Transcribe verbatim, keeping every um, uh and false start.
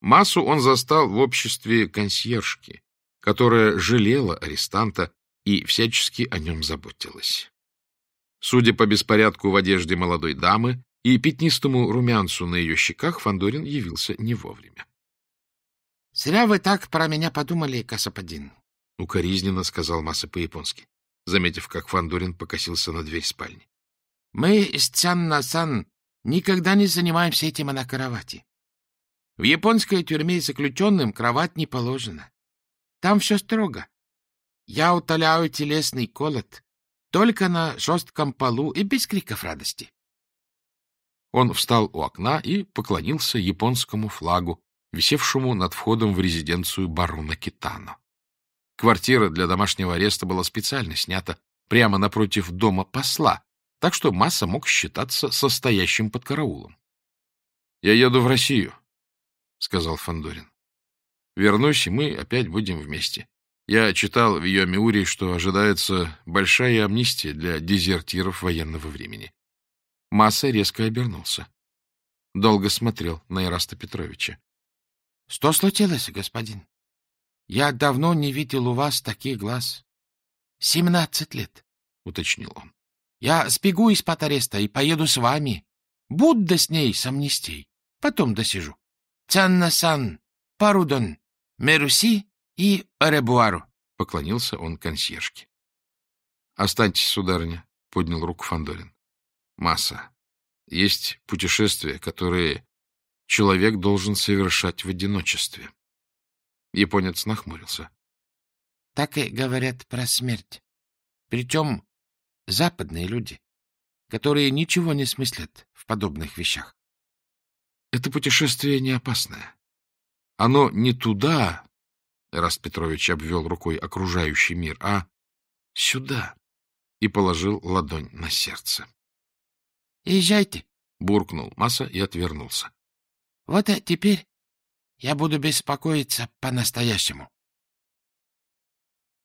Массу он застал в обществе консьержки, которая жалела арестанта и всячески о нем заботилась. Судя по беспорядку в одежде молодой дамы и пятнистому румянцу на ее щеках, Фандорин явился не вовремя. — Зря вы так про меня подумали, господин, — укоризненно сказал Масса по-японски, заметив, как Фандорин покосился на дверь спальни. — Мы с Цянна-сан никогда не занимаемся этим на кровати. В японской тюрьме заключенным кровать не положено. Там все строго. Я утоляю телесный голод только на жестком полу и без криков радости. Он встал у окна и поклонился японскому флагу, висевшему над входом в резиденцию барона Китано. Квартира для домашнего ареста была специально снята прямо напротив дома посла, так что Масса мог считаться состоящим под караулом. — Я еду в Россию, — сказал Фандорин. — Вернусь, и мы опять будем вместе. Я читал в Йомиури, что ожидается большая амнистия для дезертиров военного времени. Масса резко обернулся. Долго смотрел на Ираста Петровича. — Что случилось, господин? Я давно не видел у вас таких глаз. — Семнадцать лет, — уточнил он. — Я сбегу из-под ареста и поеду с вами. Будда с ней с амнистией. Потом досижу. Цянна-сан, парудон, меруси и оребуару, — поклонился он консьержке. — Останьтесь, сударыня, — поднял руку Фандорин. — Масса, есть путешествия, которые человек должен совершать в одиночестве. Японец нахмурился. — Так и говорят про смерть. Причем западные люди, которые ничего не смыслят в подобных вещах. Это путешествие не опасное. Оно не туда, Эраст Петрович обвел рукой окружающий мир, а сюда, и положил ладонь на сердце. — Езжайте, — буркнул Масса и отвернулся. — Вот а теперь я буду беспокоиться по-настоящему.